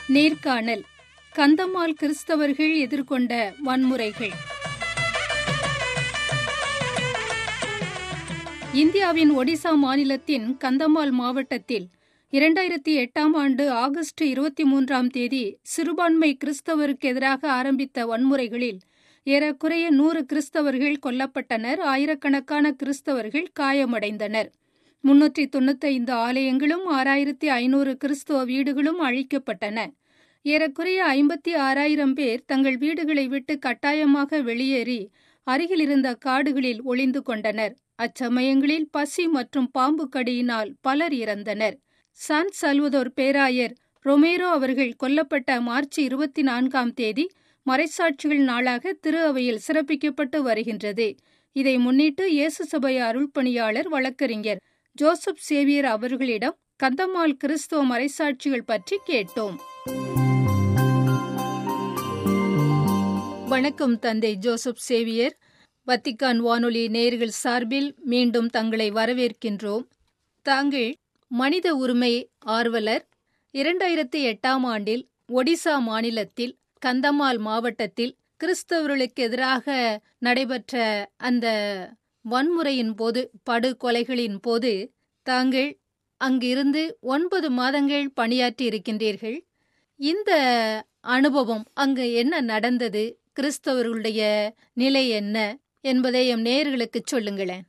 நேர்காணல் கந்தமால் கிறிஸ்தவர்கள் எதிர்கொண்ட வன்முறைகள். இந்தியாவின் ஒடிசா மாநிலத்தின் கந்தமால் மாவட்டத்தில் 2008ஆம் ஆண்டு ஆகஸ்ட் 23ஆம் தேதி சிறுபான்மை கிறிஸ்தவருக்கு எதிராக ஆரம்பித்த வன்முறைகளில் ஏறக்குறைய 100 கிறிஸ்தவர்கள் கொல்லப்பட்டனர். ஆயிரக்கணக்கான கிறிஸ்தவர்கள் காயமடைந்தனர். 395 ஆலயங்களும் 6500 கிறிஸ்தவ வீடுகளும் அழிக்கப்பட்டன. ஏறக்குறைய 56,000 பேர் தங்கள் வீடுகளை விட்டு கட்டாயமாக வெளியேறி அருகில் இருந்த காடுகளில் ஒளிந்து கொண்டனர். அச்சமயங்களில் பசி மற்றும் பாம்பு கடியினால் பலர் இறந்தனர். சான் சல்வதோர் பேராயர் ரொமேரோ அவர்கள் கொல்லப்பட்ட மார்ச் 24ஆம் தேதி மறைசாட்சிகள் நாளாக திரு அவையில் சிறப்பிக்கப்பட்டு வருகின்றது. இதை முன்னிட்டு இயேசு சபை அருள்பணியாளர் வழக்கறிஞர் ஜோசப் சேவியர் அவர்களிடம் கந்தமால் கிறிஸ்துவ மறைசாட்சிகள் பற்றி கேட்டோம். வணக்கம் தந்தை ஜோசப் சேவியர். வத்திக்கான் வானொலி நேயர்கள் சார்பில் மீண்டும் தங்களை வரவேற்கின்றோம். தாங்கள் மனித உரிமை ஆர்வலர். 2008ஆம் ஆண்டில் ஒடிசா மாநிலத்தில் கந்தமால் மாவட்டத்தில் கிறிஸ்தவர்களுக்கு எதிராக நடைபெற்ற அந்த வன்முறையின் போது, படுகொலைகளின் போது தாங்கள் அங்கிருந்து 9 மாதங்கள் பணியாற்றி இருக்கின்றீர்கள். இந்த அனுபவம், அங்கு என்ன நடந்தது, கிறிஸ்தவர்களுடைய நிலை என்ன என்பதை எம் நேயர்களுக்கு சொல்லுங்களேன்.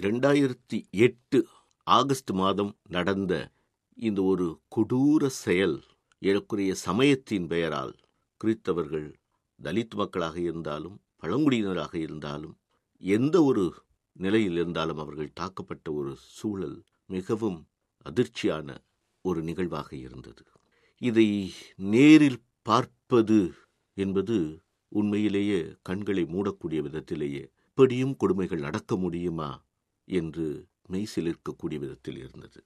2008 ஆகஸ்ட் மாதம் நடந்த இந்த ஒரு கொடூர செயல், ஏறக்குறைய சமயத்தின் பெயரால் கிறிஸ்தவர்கள் தலித் மக்களாக இருந்தாலும் பழங்குடியினராக இருந்தாலும் எந்த ஒரு நிலையில் இருந்தாலும் அவர்கள் தாக்கப்பட்ட ஒரு சூழல் மிகவும் அதிர்ச்சியான ஒரு நிகழ்வாக இருந்தது. இதை நேரில் பார்ப்பது என்பது உண்மையிலேயே கண்களை மூடக்கூடிய விதத்திலேயே இப்படியும் கொடுமைகள் நடக்க முடியுமா என்று மெய்சிலிருக்கக்கூடிய விதத்தில் இருந்தது.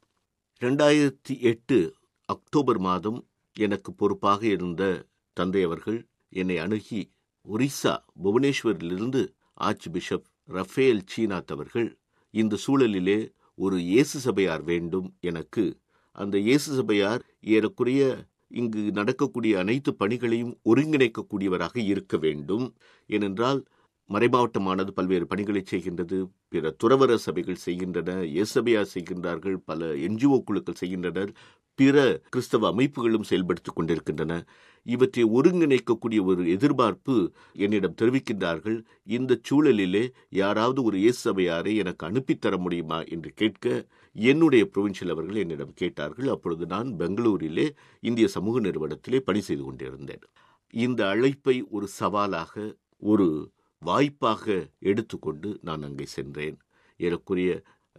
2008 அக்டோபர் மாதம் எனக்கு பொறுப்பாக இருந்த தந்தை அவர்கள் என்னை அணுகி ஒரிசா புவனேஸ்வரிலிருந்து ஆர்ச் பிஷப் ரஃபேல் சீனாத் அவர்கள், இந்த சூழலிலே ஒரு இயேசு சபையார் வேண்டும் எனக்கு. அந்த இயேசு சபையார் ஏறக்குறைய இங்கு நடக்கக்கூடிய அனைத்து பணிகளையும் ஒருங்கிணைக்கக்கூடியவராக இருக்க வேண்டும். ஏனென்றால் மறைமாவட்டமானது பல்வேறு பணிகளை செய்கின்றது. பிற துறவர சபைகள் செய்கின்றன, இயேசபையார் செய்கின்றார்கள், பல NGO குழுக்கள் செய்கின்றனர், பிற கிறிஸ்தவ அமைப்புகளும் செயல்படுத்திக் கொண்டிருக்கின்றன. இவற்றை ஒருங்கிணைக்கக்கூடிய ஒரு எதிர்பார்ப்பு என்னிடம் தெரிவிக்கின்றார்கள். இந்த சூழலிலே யாராவது ஒரு இயேசு சபையாரை எனக்கு அனுப்பித்தர முடியுமா என்று கேட்க என்னுடைய புரோவின்சியல் அவர்கள் என்னிடம் கேட்டார்கள். அப்பொழுது நான் பெங்களூரிலே இந்திய சமூக நிறுவனத்திலே பணி செய்து கொண்டிருந்தேன். இந்த அழைப்பை ஒரு சவாலாக, ஒரு வாய்ப்பாக எடுத்துக்கொண்டு நான் அங்கே சென்றேன். ஏறக்குறைய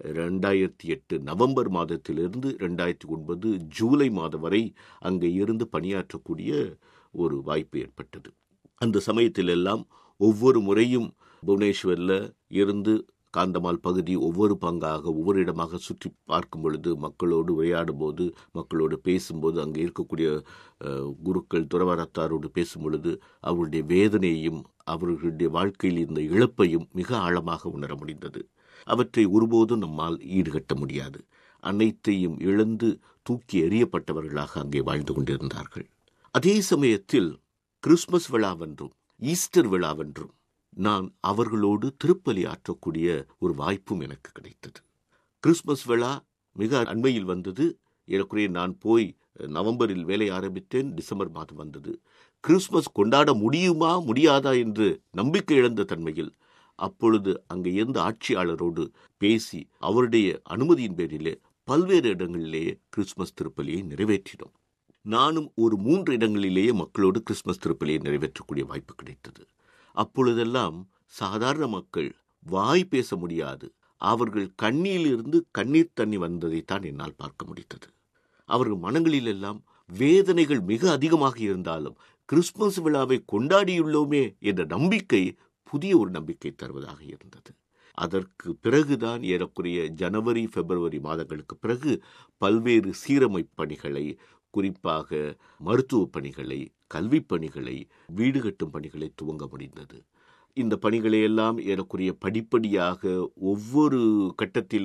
2008 நவம்பர் மாதத்திலிருந்து 2009 ஜூலை மாதம் வரை அங்கே இருந்து பணியாற்றக்கூடிய ஒரு வாய்ப்பு ஏற்பட்டது. அந்த சமயத்திலெல்லாம் ஒவ்வொரு முறையும் புவனேஸ்வரில் இருந்து காந்தமால் பகுதி ஒவ்வொரு பங்காக ஒவ்வொரு இடமாக சுற்றி பார்க்கும் பொழுது, மக்களோடு உரையாடும் போது, மக்களோடு பேசும்போது, அங்கே இருக்கக்கூடிய குருக்கள் துறவரத்தாரோடு பேசும் பொழுது அவர்களுடைய வேதனையையும் அவர்களுடைய வாழ்க்கையில் இந்த இழப்பையும் மிக ஆழமாக உணர முடிந்தது. அவற்றை ஒருபோதும் நம்மால் ஈடுகட்ட முடியாது. அனைத்தையும் இழந்து தூக்கி எறியப்பட்டவர்களாக அங்கே வாழ்ந்து கொண்டிருந்தார்கள். அதே சமயத்தில் கிறிஸ்துமஸ் விழாவென்றும் ஈஸ்டர் விழாவென்றும் நான் அவர்களோடு திருப்பலி ஆற்றக்கூடிய ஒரு வாய்ப்பும் எனக்கு கிடைத்தது. கிறிஸ்துமஸ் விழா மிக அண்மையில் வந்தது. ஏறக்குறைய நான் போய் நவம்பரில் வேலை ஆரம்பித்தேன், டிசம்பர் மாதம் வந்தது. கிறிஸ்துமஸ் கொண்டாட முடியுமா முடியாதா என்று நம்பிக்கை இழந்த தன்மையில் அப்பொழுது அங்கே இருந்த ஆட்சியாளரோடு பேசி அவருடைய அனுமதியின் பேரிலே பல்வேறு இடங்களிலேயே கிறிஸ்துமஸ் திருப்பலியை நிறைவேற்றினோம். நானும் ஒரு 3 இடங்களிலேயே மக்களோடு கிறிஸ்துமஸ் திருப்பலியை நிறைவேற்றக்கூடிய வாய்ப்பு கிடைத்தது. அப்பொழுதெல்லாம் சாதாரண மக்கள் வாய் பேச முடியாது, அவர்கள் கண்ணியிலிருந்து கண்ணீர் தண்ணி வந்ததைத்தான் என்னால் பார்க்க முடித்தது. அவர்கள் மனங்களிலெல்லாம் வேதனைகள் மிக அதிகமாக இருந்தாலும் கிறிஸ்துமஸ் விழாவை கொண்டாடியுள்ளோமே என்ற நம்பிக்கை புதிய ஒரு நம்பிக்கை தருவதாக இருந்தது. அதற்கு பிறகுதான் ஏறக்குறைய ஜனவரி பிப்ரவரி மாதங்களுக்கு பிறகு பல்வேறு சீரமைப்பு பணிகளை, குறிப்பாக மருத்துவ பணிகளை, கல்வி பணிகளை, வீடு கட்டும் பணிகளை துவங்க முடிந்தது. இந்த பணிகளை எல்லாம் ஏறக்குறைய படிப்படியாக ஒவ்வொரு கட்டத்திலும்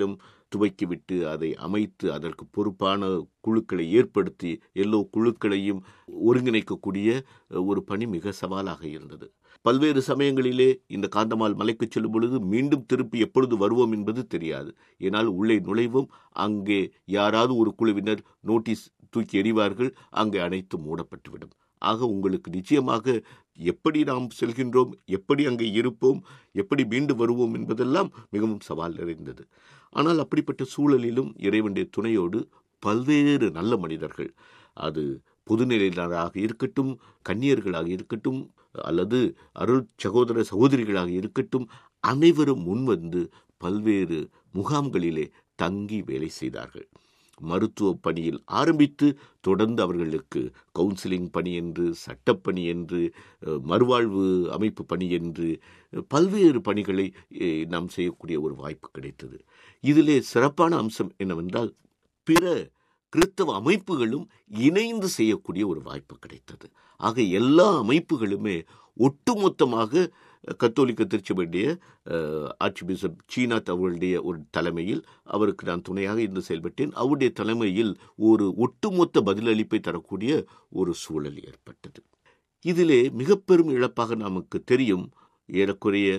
துவக்கிவிட்டு அதை அமைத்து அதற்கு பொறுப்பான குழுக்களை ஏற்படுத்தி எல்லா குழுக்களையும் ஒருங்கிணைக்கக்கூடிய ஒரு பணி மிக சவாலாக இருந்தது. பல்வேறு சமயங்களிலே இந்த காந்தமால் மலைக்கு செல்லும் பொழுது மீண்டும் திருப்பி எப்பொழுது வருவோம் என்பது தெரியாது. ஏனால் உள்ளே நுழைவும் அங்கே யாராவது ஒரு குழுவினர் நோட்டீஸ் தூக்கி எறிவார்கள், அங்கே அனைத்தும் மூடப்பட்டுவிடும். ஆக உங்களுக்கு நிச்சயமாக எப்படி நாம் செல்கின்றோம், எப்படி அங்கே இருப்போம், எப்படி மீண்டு வருவோம் என்பதெல்லாம் மிகவும் சவால் நிறைந்தது. ஆனால் அப்படிப்பட்ட சூழலிலும் இறைவனுடைய துணையோடு பல்வேறு நல்ல மனிதர்கள், அது பொதுநிலையினராக இருக்கட்டும், கன்னியர்களாக இருக்கட்டும், அல்லது அருள் சகோதர சகோதரிகளாக இருக்கட்டும், அனைவரும் முன்வந்து பல்வேறு முகாம்களிலே தங்கி வேலை செய்தார்கள். மருத்துவ பணியில் ஆரம்பித்து தொடர்ந்து அவர்களுக்கு கவுன்சிலிங் பணி என்று, சட்டப்பணி என்று, மறுவாழ்வு அமைப்பு பணி என்று பல்வேறு பணிகளை நாம் செய்யக்கூடிய ஒரு வாய்ப்பு கிடைத்தது. இதிலே சிறப்பான அம்சம் என்னவென்றால், பிற கிறிஸ்தவ அமைப்புகளும் இணைந்து செய்யக்கூடிய ஒரு வாய்ப்பு கிடைத்தது. ஆக எல்லா அமைப்புகளுமே ஒட்டுமொத்தமாக கத்தோலிக்க திருச்சபையுடைய ஆர்ச் பிஷப் சீனாத் அவர்களுடைய ஒரு தலைமையில், அவருக்கு நான் துணையாக இருந்து செயல்பட்டேன், அவருடைய தலைமையில் ஒரு ஒட்டுமொத்த பதிலளிப்பை தரக்கூடிய ஒரு சூழல் ஏற்பட்டது. இதிலே மிக பெரும் இழப்பாக நமக்கு தெரியும், ஏறக்குறைய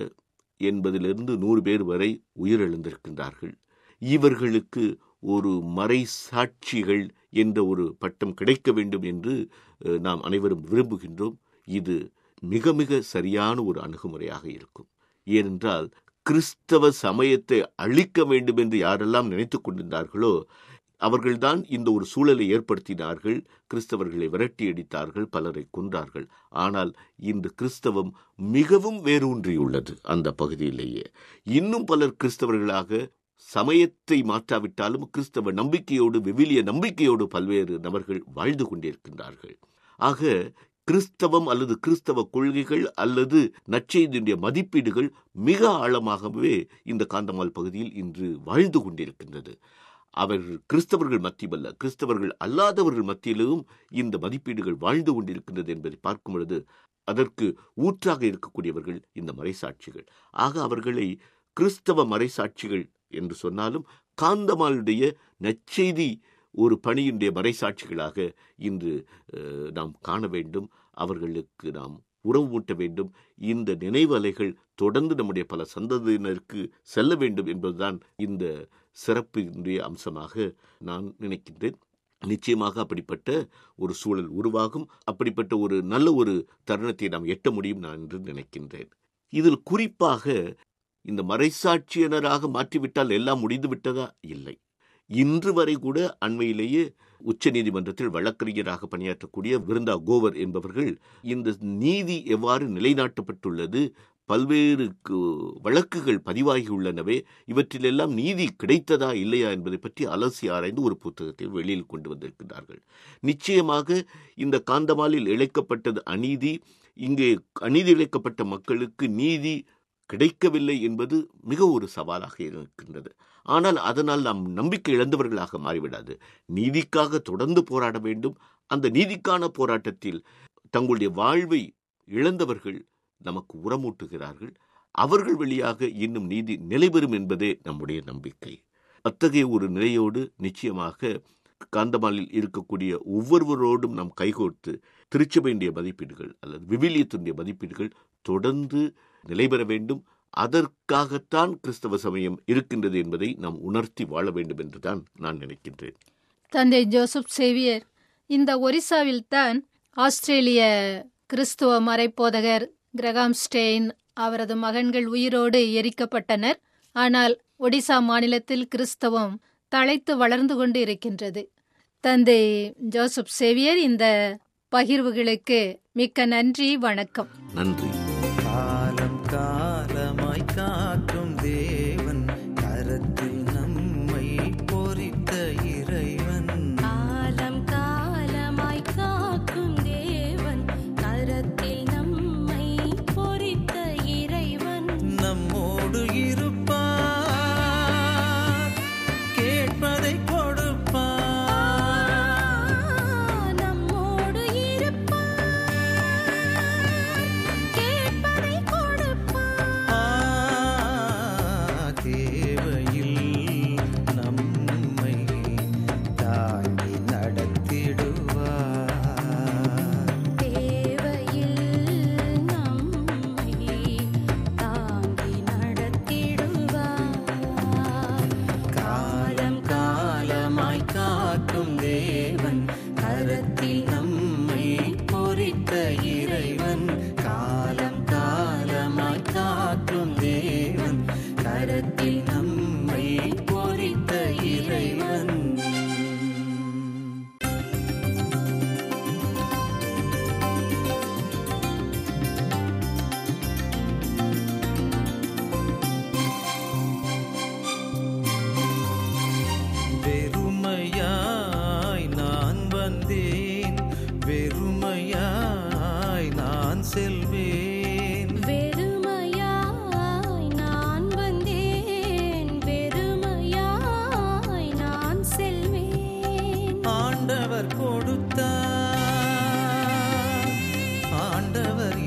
80-100 பேர் வரை உயிரிழந்திருக்கின்றார்கள். இவர்களுக்கு ஒரு மறை சாட்சிகள் என்ற ஒரு பட்டம் கிடைக்க வேண்டும் என்று நாம் அனைவரும் விரும்புகின்றோம். இது மிக மிக சரியான ஒரு அணுகுமுறையாக இருக்கும். ஏனென்றால் கிறிஸ்தவ சமயத்தை அழிக்க வேண்டும் என்று யாரெல்லாம் நினைத்துக் கொண்டிருந்தார்களோ அவர்கள்தான் இந்த ஒரு சூழலை ஏற்படுத்தினார்கள். கிறிஸ்தவர்களை விரட்டி அடித்தார்கள், பலரை கொன்றார்கள். ஆனால் இன்று கிறிஸ்தவம் மிகவும் வேரூன்றியுள்ளது. அந்த பகுதியிலேயே இன்னும் பலர் கிறிஸ்தவர்களாக சமயத்தை மாற்றாவிட்டாலும் கிறிஸ்தவ நம்பிக்கையோடு, விவிலிய நம்பிக்கையோடு பல்வேறு நபர்கள் வாழ்ந்து கொண்டிருக்கின்றார்கள். ஆக கிறிஸ்தவம் அல்லது கிறிஸ்தவ கொள்கைகள் அல்லது நற்செய்தியுடைய மதிப்பீடுகள் மிக ஆழமாகவே இந்த காந்தமால் பகுதியில் இன்று வாழ்ந்து கொண்டிருக்கின்றது. அவர்கள் கிறிஸ்தவர்கள் மத்தியமல்ல, கிறிஸ்தவர்கள் அல்லாதவர்கள் மத்தியிலும் இந்த மதிப்பீடுகள் வாழ்ந்து கொண்டிருக்கின்றது என்பதை பார்க்கும் பொழுது அதற்கு ஊற்றாக இருக்கக்கூடியவர்கள் இந்த மறைசாட்சிகள். ஆக அவர்களை கிறிஸ்தவ மறைசாட்சிகள் என்று சொன்னாலும் காந்தமாலுடைய நற்செய்தி ஒரு பணியினுடைய மறைசாட்சிகளாக இன்று நாம் காண வேண்டும். அவர்களுக்கு நாம் உறவு மூட்ட வேண்டும். இந்த நினைவலைகள் தொடர்ந்து நம்முடைய பல சந்ததியினருக்கு செல்ல வேண்டும் என்பதுதான் இந்த சிறப்பினுடைய அம்சமாக நான் நினைக்கின்றேன். நிச்சயமாக அப்படிப்பட்ட ஒரு சூழல் உருவாகும். அப்படிப்பட்ட ஒரு நல்ல ஒரு தருணத்தை நாம் எட்ட முடியும் நான் என்று நினைக்கின்றேன். இதில் குறிப்பாக இந்த மறைசாட்சியினராக மாற்றிவிட்டால் எல்லாம் முடிந்து விட்டதா? இல்லை. இன்று வரை கூட அண்மையிலேயே உச்ச நீதிமன்றத்தில் வழக்கறிஞராக பணியாற்றக்கூடிய விருந்தா கோவர் என்பவர்கள் இந்த நீதி எவ்வாறு நிலைநாட்டப்பட்டுள்ளது, பல்வேறு வழக்குகள் பதிவாகியுள்ளனவே, இவற்றிலெல்லாம் நீதி கிடைத்ததா இல்லையா என்பதை பற்றி அலசி ஆராய்ந்து ஒரு புத்தகத்தை வெளியில் கொண்டு வந்திருக்கிறார்கள். நிச்சயமாக இந்த காந்தமாலில் இழைக்கப்பட்டது அநீதி. இங்கே அநீதி இழைக்கப்பட்ட மக்களுக்கு நீதி கிடைக்கவில்லை என்பது மிக ஒரு சவாலாக இருக்கின்றது. ஆனால் அதனால் நாம் நம்பிக்கை இழந்தவர்களாக மாறிவிடாது. நீதிக்காக தொடர்ந்து போராட வேண்டும். அந்த நீதிக்கான போராட்டத்தில் தங்களுடைய வாழ்வை இழந்தவர்கள் நமக்கு உரமூட்டுகிறார்கள். அவர்கள் வழியாக இன்னும் நீதி நிலைபெறும் என்பதே நம்முடைய நம்பிக்கை. அத்தகைய ஒரு நிலையோடு நிச்சயமாக காந்தமாலில் இருக்கக்கூடிய ஒவ்வொருவரோடும் நாம் கைகோர்த்து திருச்சபையினுடைய மதிப்பீடுகள் அல்லது விவிலியத்தினுடைய மதிப்பீடுகள் தொடர்ந்து நிலைபெற வேண்டும். அதற்காகத்தான் கிறிஸ்தவ சமயம் இருக்கின்றது என்பதை நாம் உணர்த்தி வாழ வேண்டும் என்றுதான் நான் நினைக்கின்றேன். தந்தை ஜோசப் சேவியர், இந்த ஒரிசாவில் தான் ஆஸ்திரேலிய கிறிஸ்துவ மறைப்போதகர் கிரகாம் ஸ்டெயின் அவரது மகன்கள் உயிரோடு எரிக்கப்பட்டனர். ஆனால் ஒடிசா மாநிலத்தில் கிறிஸ்தவம் தழைத்து வளர்ந்து கொண்டு இருக்கின்றது. தந்தை ஜோசப் சேவியர், இந்த பகிர்வுகளுக்கு மிக்க நன்றி. வணக்கம். நன்றி. காலம் காலமாய் காக்கும் தேவன், கரத்தில் நம்மை பொறித்த இறைவன். காலம் காலமாய் காக்கும் தேவன், கரத்தில் நம்மை பொறித்த இறைவன். நம்மோடு இருப்பார், கேட்பதை கொடுப்பார். நம்மோடு இருப்பார், ஆண்டவர் கொடுத்தார், ஆண்டவர்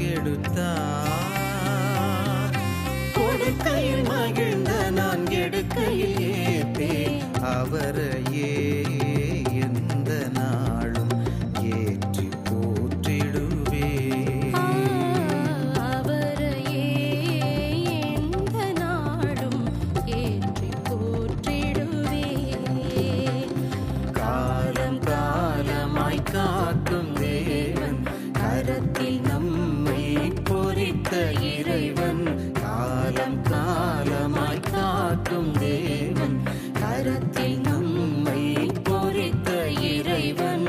எடுத்தார். கொடுக்கையில் மகிழ்ந்த நான் எடுக்கையில் ஏற்பேன், அவரையே எந்த நாளும் ஏற்றி போற்றிடுவேன். அவரையே எந்த நாளும் ஏற்றி போற்றிடுவேன். காலம் காலமாய் காக்கும் தேவன், கரத்தில் நம்மை பொறித்த இறைவன். காலம் காலமாய் காக்கும் தேவன், கரத்தில் நம்மை பொறித்த இறைவன்.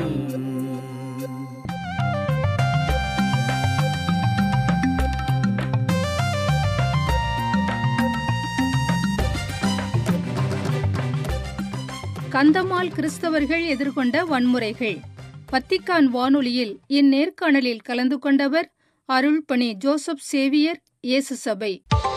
கந்தமால் கிறிஸ்தவர்கள் எதிர்கொண்ட வன்முறைகள். வத்திக்கான் வானொலியில் இந்நேர்காணலில் கலந்து கொண்டவர் அருள்பணி ஜோசப் சேவியர், இயேசு சபை.